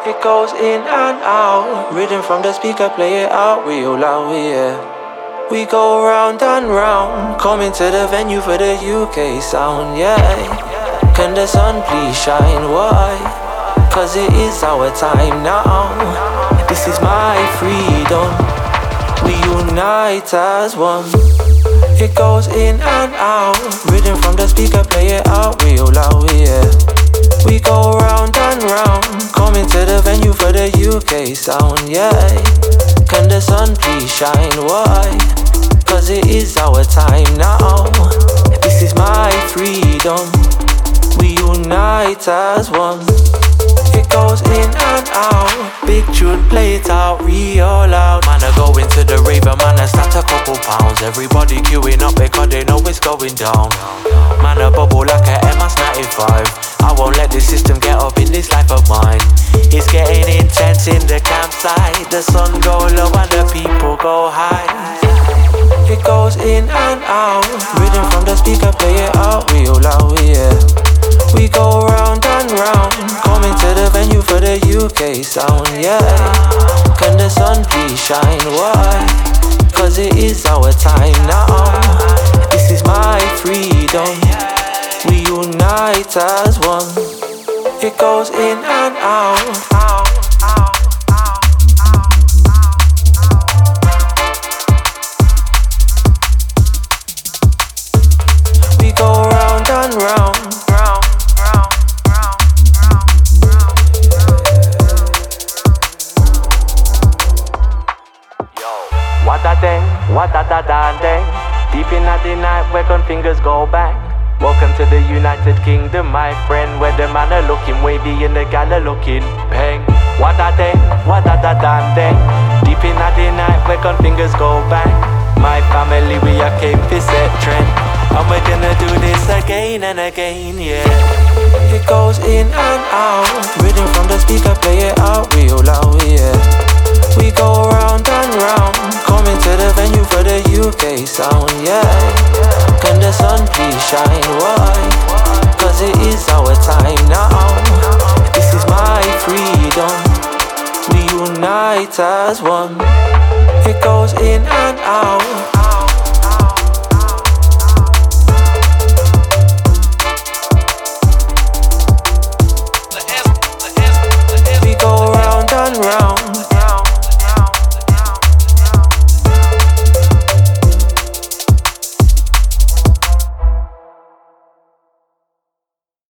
It goes in and out. Rhythm from the speaker, play it out real loud, yeah. We go round and round, coming to the venue for the UK sound, yeah. Can the sun please shine? Why? Cause it is our time now. This is my freedom. We unite as one. It goes in and out. Rhythm from the speaker, play it out real loud, yeah. We go round and round, coming to the venue for the UK sound, yeah. Can the sun please shine? Why? Cause it is our time now. This is my freedom. We unite as one. It goes in and out. Big tune, play it out real loud. Man, I go into the rave and man, I start a couple pounds. Everybody queuing up because they know it's going down. Man, I bubble like a MS-95. I won't let the system get up in this life of mine. It's getting intense in the campsite. The sun go low and the people go high. It goes in and out. Rhythm from the speaker, play it out real loud, yeah. We go round and round, coming to the venue for the UK sound, yeah. Can the sun please shine? Why? Cause it is our time now. This is my freedom. We unite as one. It goes in and out. We go round and round. What a dang. Deep in the night, where can fingers go bang? Welcome to the United Kingdom, my friend, where the man are looking wavy and the gal are looking peng. What a dang. Deep in the night, where can fingers go bang? My family, we are came to set trend, and we're gonna do this again and again, yeah. It goes in and out. Rhythm from the speaker, play it out real loud, yeah. We go round and round, coming to the venue for the UK sound, yeah. Can the sun please shine? Why? Cause it is our time now. This is my freedom. We unite as one. It goes in and out.